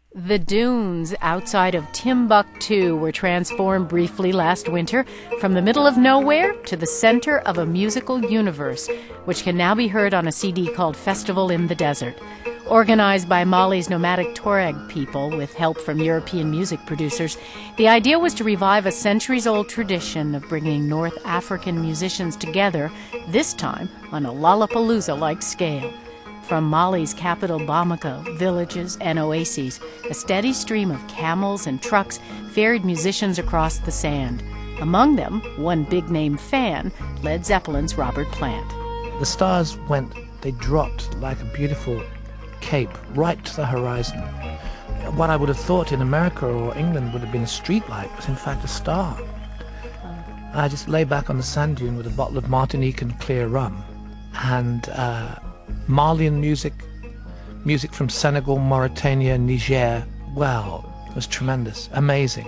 The dunes outside of Timbuktu were transformed briefly last winter from the middle of nowhere to the center of a musical universe, which can now be heard on a CD called Festival in the Desert. Organized by Mali's nomadic Tuareg people with help from European music producers, the idea was to revive a centuries-old tradition of bringing North African musicians together, this time on a Lollapalooza-like scale. From Mali's capital Bamako, villages and oases, a steady stream of camels and trucks ferried musicians across the sand. Among them, one big-name fan, Led Zeppelin's Robert Plant. The stars they dropped like a beautiful cape right to the horizon. What I would have thought in America or England would have been a street light was in fact a star. I just lay back on the sand dune with a bottle of Martinique and clear rum, and Malian music from Senegal, Mauritania, Niger, well, it was tremendous, amazing.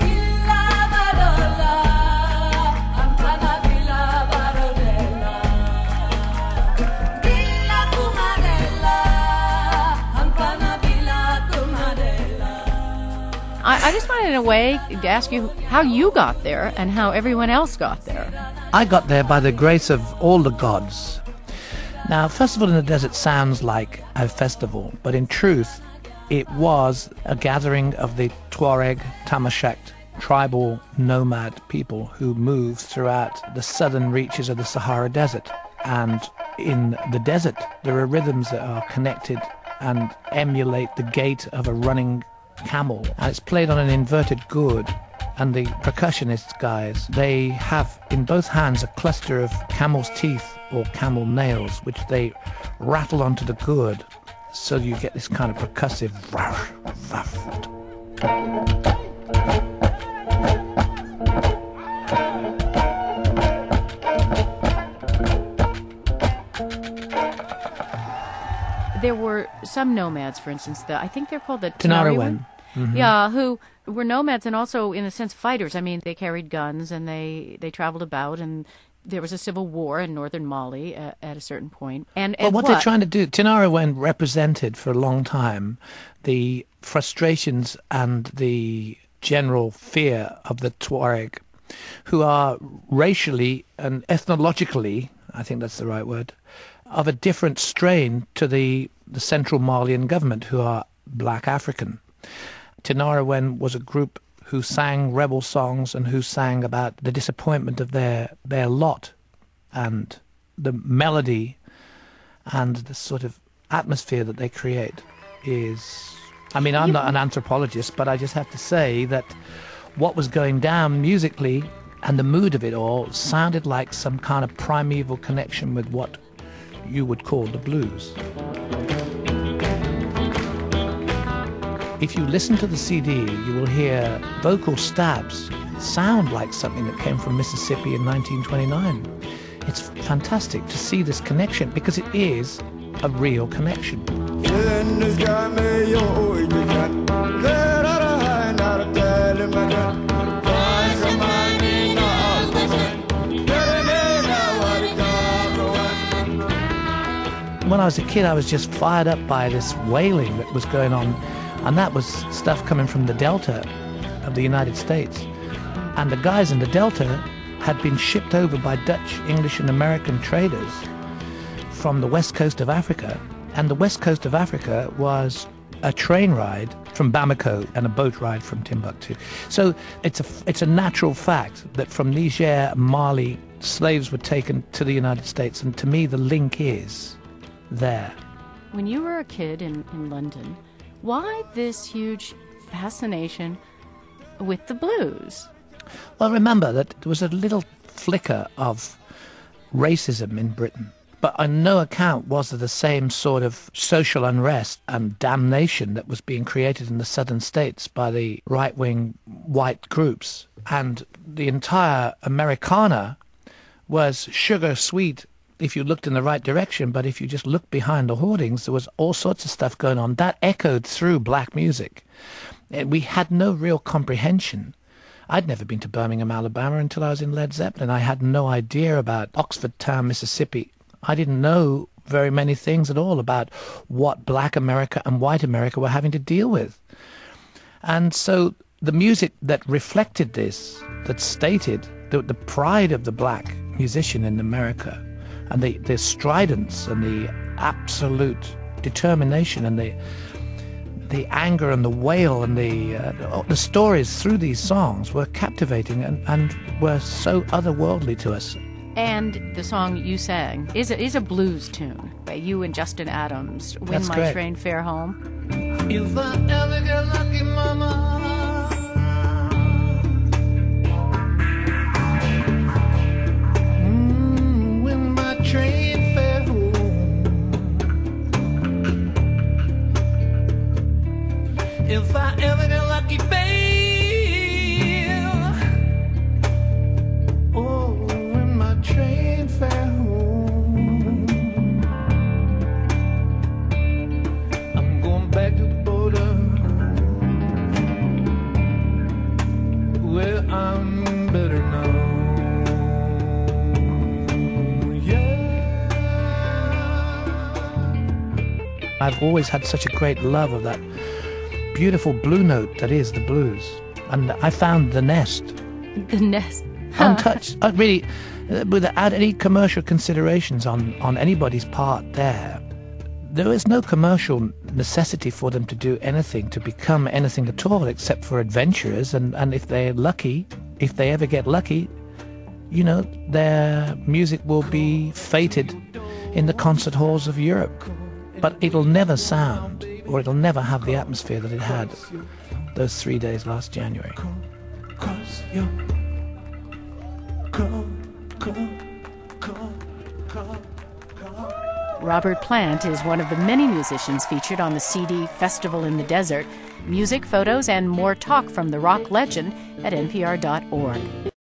I just wanted, in a way, to ask you how you got there and how everyone else got there. I got there by the grace of all the gods. Now, Festival in the Desert sounds like a festival, but in truth, it was a gathering of the Tuareg, Tamashek, tribal nomad people who moved throughout the southern reaches of the Sahara Desert. And in the desert, there are rhythms that are connected and emulate the gait of a running camel, and it's played on an inverted gourd. And the percussionists guys, they have in both hands a cluster of camel's teeth or camel nails, which they rattle onto the gourd, so you get this kind of percussive ruff, ruff. There were some nomads, for instance, I think they're called the Tinariwen. Mm-hmm. Yeah, who were nomads and also, in a sense, fighters. I mean, they carried guns and they traveled about, and there was a civil war in northern Mali at a certain point. And what they're trying to do, Tinariwen represented for a long time the frustrations and the general fear of the Tuareg, who are racially and ethnologically, I think that's the right word, of a different strain to the central Malian government, who are black African. Tinariwen was a group who sang rebel songs and who sang about the disappointment of their lot, and the melody and the sort of atmosphere that they create is... I mean, I'm not an anthropologist, but I just have to say that what was going down musically and the mood of it all sounded like some kind of primeval connection with what you would call the blues. If you listen to the CD, you will hear vocal stabs sound like something that came from Mississippi in 1929. It's fantastic to see this connection, because it is a real connection. When I was a kid, I was just fired up by this wailing that was going on, and that was stuff coming from the Delta of the United States. And the guys in the Delta had been shipped over by Dutch, English and American traders from the west coast of Africa. And the west coast of Africa was a train ride from Bamako and a boat ride from Timbuktu. So it's a natural fact that from Niger, Mali, slaves were taken to the United States. And to me, the link is there. When you were a kid in London, why this huge fascination with the blues? Well, remember that there was a little flicker of racism in Britain, but on no account was there the same sort of social unrest and damnation that was being created in the southern states by the right-wing white groups. And the entire Americana was sugar sweet if you looked in the right direction, but if you just looked behind the hoardings, there was all sorts of stuff going on. That echoed through black music. We had no real comprehension. I'd never been to Birmingham, Alabama until I was in Led Zeppelin. I had no idea about Oxford Town, Mississippi. I didn't know very many things at all about what Black America and White America were having to deal with. And so the music that reflected this, that stated the pride of the black musician in America, and the stridence and the absolute determination and the anger and the wail and the stories through these songs were captivating and were so otherworldly to us. And the song you sang is a blues tune by you and Justin Adams, When That's My correct. Train Fare Home. If I ever get lucky, mama, when my train fare home, if I ever get lucky, babe, oh, when my train fare home, I'm going back to the border where I'm better known. I've always had such a great love of that beautiful blue note that is the blues. And I found the nest The Nest. untouched. Really, without any commercial considerations on anybody's part there is no commercial necessity for them to do anything, to become anything at all, except for adventurers. And if they're lucky, if they ever get lucky, you know, their music will be fated in the concert halls of Europe. But it'll never sound, or it'll never have the atmosphere that it had those 3 days last January. Robert Plant is one of the many musicians featured on the CD Festival in the Desert. Music, photos, and more talk from the rock legend at npr.org.